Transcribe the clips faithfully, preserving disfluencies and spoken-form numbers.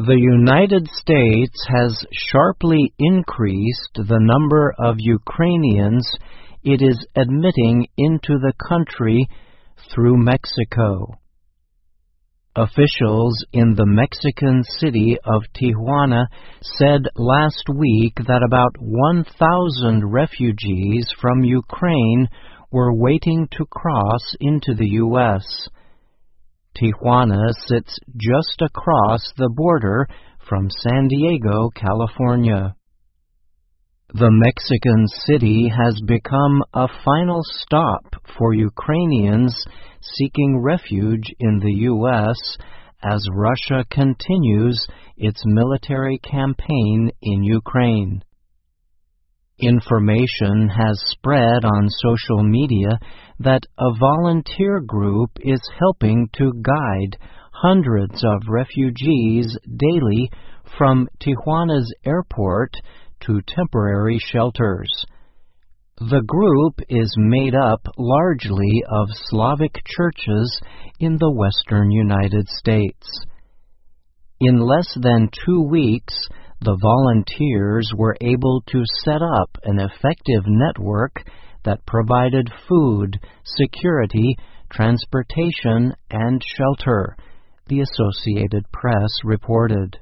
The United States has sharply increased the number of Ukrainians it is admitting into the country through Mexico. Officials in the Mexican city of Tijuana said last week that about one thousand refugees from Ukraine were waiting to cross into the U S Tijuana sits just across the border from San Diego, California. The Mexican city has become a final stop for Ukrainians seeking refuge in the U S as Russia continues its military campaign in Ukraine. Information has spread on social media that a volunteer group is helping to guide hundreds of refugees daily from Tijuana's airport to temporary shelters. The group is made up largely of Slavic churches in the western United States. In less than two weeks, the volunteers were able to set up an effective network that provided food, security, transportation, and shelter, the Associated Press reported.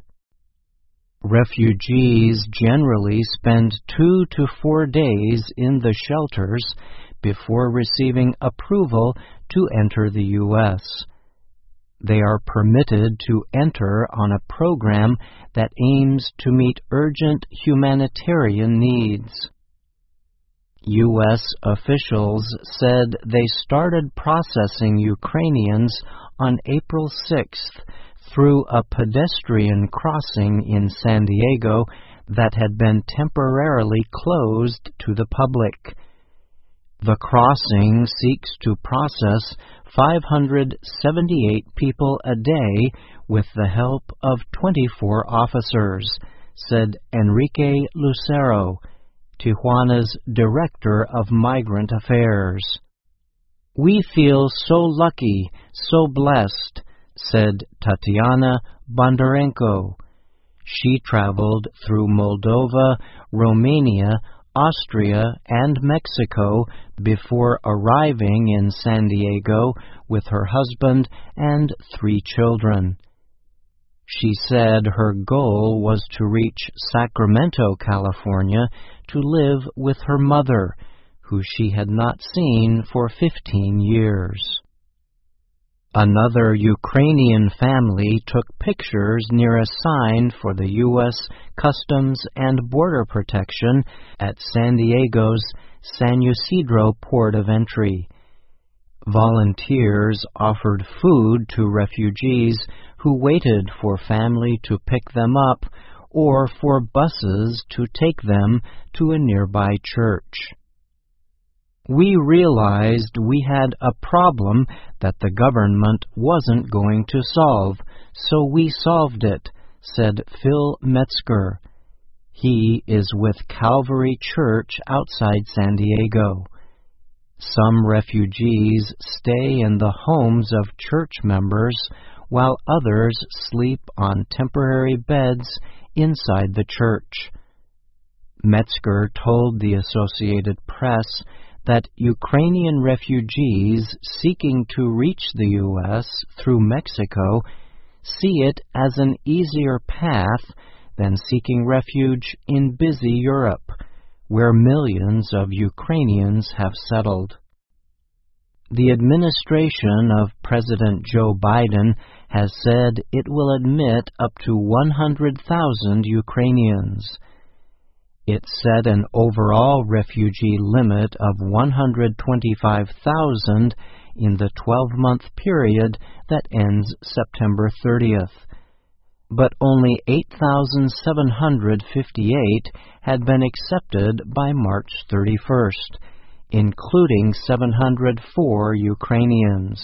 Refugees generally spend two to four days in the shelters before receiving approval to enter the U S They are permitted to enter on a program that aims to meet urgent humanitarian needs. U S officials said they started processing Ukrainians on April sixth through a pedestrian crossing in San Diego that had been temporarily closed to the public. The crossing seeks to process five hundred seventy-eight people a day with the help of twenty-four officers, said Enrique Lucero, Tijuana's Director of Migrant Affairs. "We feel so lucky, so blessed," said Tatiana Bondarenko. She traveled through Moldova, Romania, Austria, and Mexico before arriving in San Diego with her husband and three children. She said her goal was to reach Sacramento, California, to live with her mother, who she had not seen for fifteen years. Another Ukrainian family took pictures near a sign for the U S Customs and Border Protection at San Diego's San Ysidro port of entry. Volunteers offered food to refugees who waited for family to pick them up or for buses to take them to a nearby church. "We realized we had a problem that the government wasn't going to solve, so we solved it," said Phil Metzger. He is with Calvary Church outside San Diego. Some refugees stay in the homes of church members, while others sleep on temporary beds inside the church. Metzger told the Associated Press that Ukrainian refugees seeking to reach the U S through Mexico see it as an easier path than seeking refuge in busy Europe, where millions of Ukrainians have settled. The administration of President Joe Biden has said it will admit up to one hundred thousand Ukrainians. It set an overall refugee limit of one hundred twenty-five thousand in the twelve-month period that ends September thirtieth. But only eight thousand seven hundred fifty-eight had been accepted by March thirty-first, including seven hundred four Ukrainians.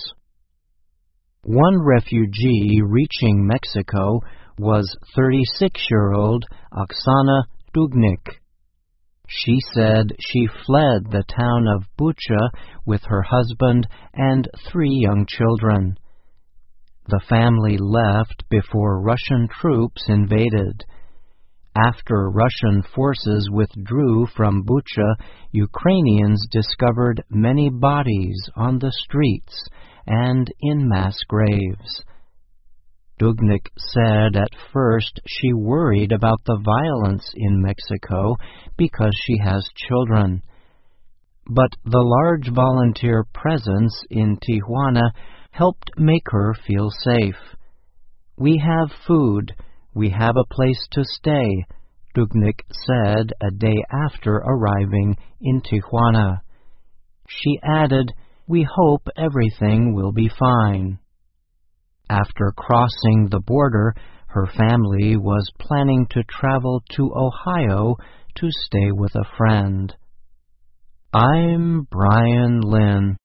One refugee reaching Mexico was thirty-six-year-old Oksana Dugnik. She said she fled the town of Bucha with her husband and three young children. The family left before Russian troops invaded. After Russian forces withdrew from Bucha, Ukrainians discovered many bodies on the streets and in mass graves. Dugnik said at first she worried about the violence in Mexico because she has children. But the large volunteer presence in Tijuana helped make her feel safe. "We have food. We have a place to stay," Dugnik said a day after arriving in Tijuana. She added, "We hope everything will be fine." After crossing the border, her family was planning to travel to Ohio to stay with a friend. I'm Brian Lynn.